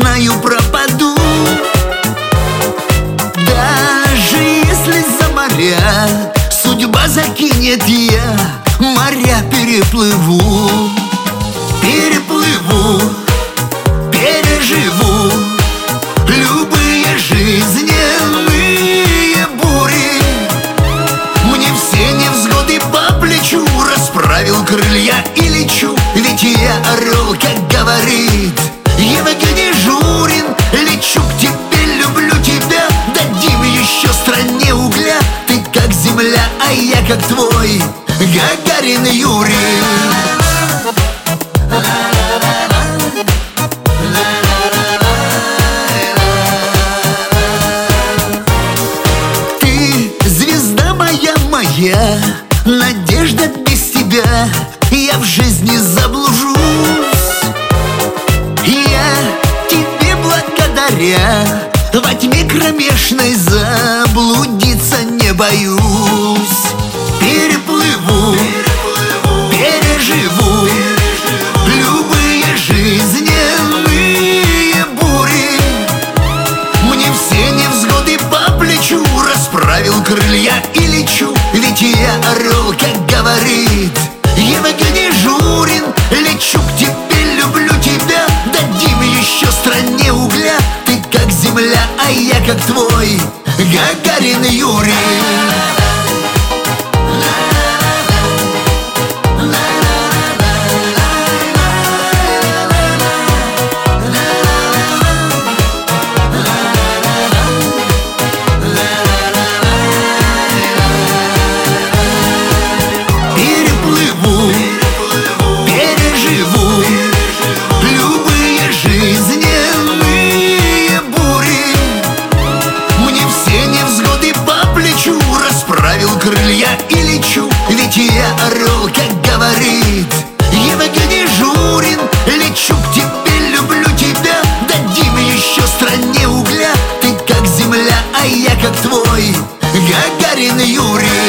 знаю, пропаду. Даже если за моря судьба закинет, я моря переплыву. Переплыву, переживу любые жизненные бури. Мне все невзгоды по плечу, расправил крылья и лечу. Ведь я орел, как говорит Евгений Журин. Лечу к тебе, люблю тебя, дадим еще стране угля. Ты как земля, а я как твой Гагарин Юрий. Ты звезда моя, надежда, без тебя я в жизни заблужусь. Я тебе благодаря во тьме кромешной заблудиться не боюсь. Переплыву, переживу любые жизненные бури. Мне все невзгоды по плечу, расправил крылья и лечу. Ведь я орел, как говорит Евгений Журин. Лечу к тебе, люблю тебя, дадим еще стране угля. Ты как земля, а я как твой Гагарин Юрий. Переплыву, переживу любые жизненные бури. Мне все невзгоды по плечу, расправил крылья и лечу. Ведь я орел, как говорит Евгений Журин. Лечу к тебе, люблю тебя, дадим еще стране угля. Ты как земля, а я как твой Гагарин Юрий.